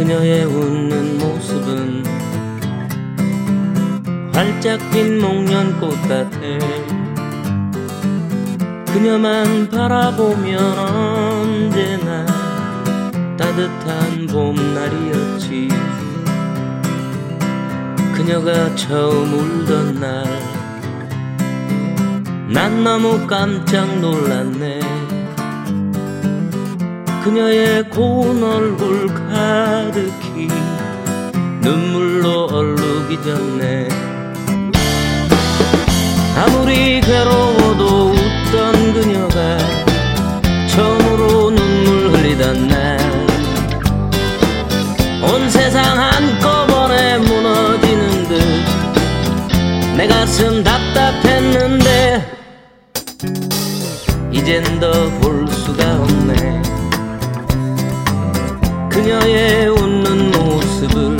그녀의 웃는 모습은 활짝 핀 목련꽃 같아. 그녀만 바라보면 언제나 따뜻한 봄날이었지. 그녀가 처음 울던 날 난 너무 깜짝 놀랐네. 그녀의 고운 얼굴 가득히 눈물로 얼룩이 졌네. 아무리 괴로워도 웃던 그녀가 처음으로 눈물 흘리던 날 온 세상 한꺼번에 무너지는 듯 내 가슴 답답했는데 이젠 더 볼 수가 없네. 그녀의 웃는 모습을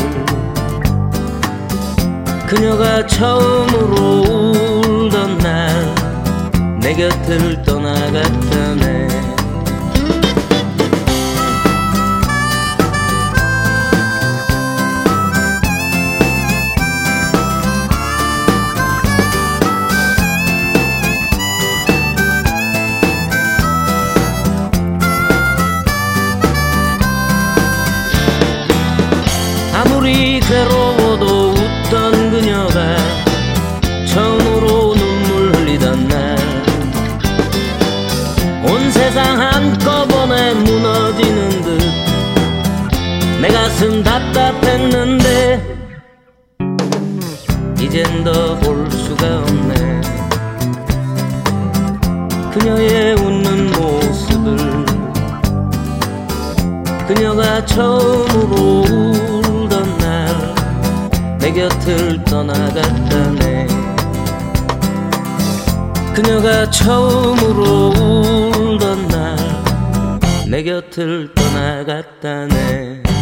그녀가 처음으로 울던 날 내 곁을 떠나갔다네. 아무리 괴로워도 웃던 그녀가 처음으로 눈물 흘리던 날 온 세상 한꺼번에 무너지는 듯 내 가슴 답답했는데 이젠 더 볼 수가 없네. 그녀의 웃는 모습을 그녀가 처음으로 울던 날 내 곁을 떠나갔다네. 그녀가 처음으로 울던 날 내 곁을 떠나갔다네.